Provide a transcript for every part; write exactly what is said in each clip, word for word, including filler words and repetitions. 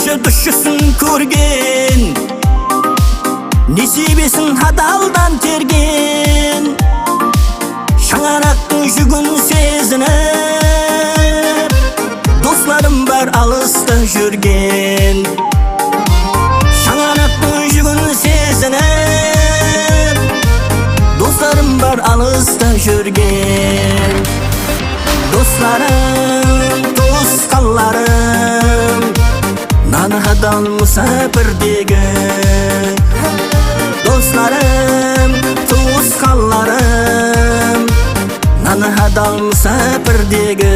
Көші дүшісін көрген, несібесін адалдан терген, шаңарақтың жүгін сезініп, достарым бар алыста жүрген. Шаңарақтың жүгін сезініп, достарым бар алыста жүрген. Dostlarım, dostlarım, nanıqadan müsafirдегі. Dostlarım, dostlarım, nanıqadan müsafirдегі.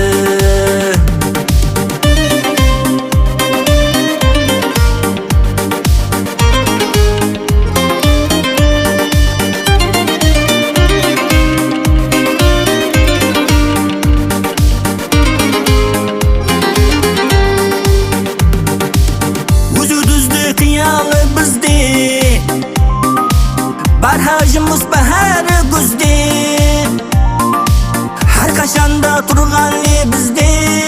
Бар хажымыз бәрі күзде, әр қашанда тұрған лебізде,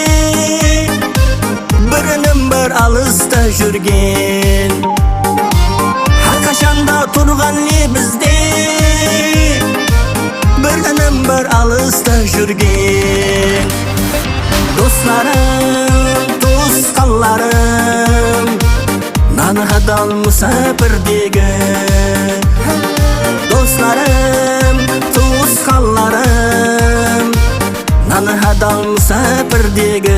бірінің бір алыста жүрген. Әр қашанда тұрған лебізде, бірінің бір алыста жүрген. Достарым, туысқандарым, nanıqадан müsafirдегі. Dostlarım, tuğusqanlarım, nanıqadan müsafirдегі.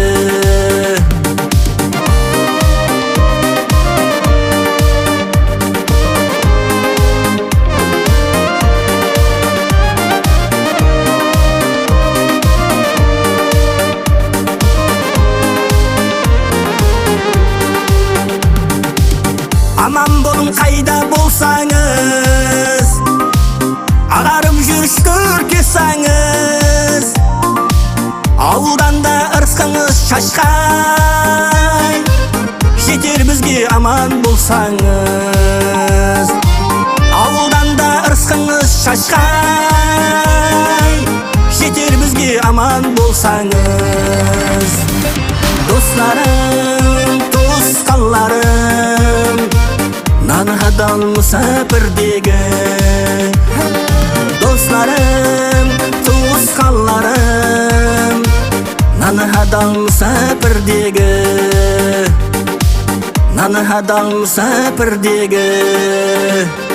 Aman bolun қайда болсаңыз, ағарым жүріштір кесаңыз, ауылдан да ырысқыңыз шашқай, жетер бізге аман болсаңыз. Ауылдан да ырысқыңыз шашқай, жетер бізге аман болсаңыз. Достарым, туысқандарым, nanıqадан müsafirдегі. Dostlarım, tuğusqanlarım, nanıqadan müsafirдегі. Nanıqadan müsafirдегі.